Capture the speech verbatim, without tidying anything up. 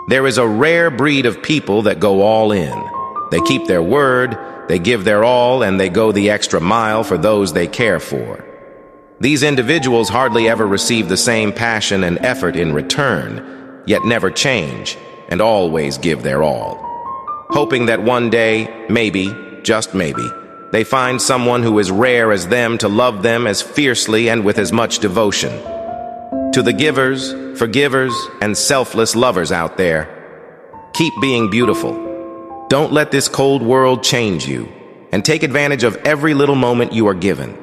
There is a rare breed of people that go all in. They keep their word, they give their all, and they go the extra mile for those they care for. These individuals hardly ever receive the same passion and effort in return, yet never change and always give their all, hoping that one day, maybe, just maybe, they find someone who is rare as them to love them as fiercely and with as much devotion. To the givers, forgivers, and selfless lovers out there, keep being beautiful. Don't let this cold world change you, and take advantage of every little moment you are given.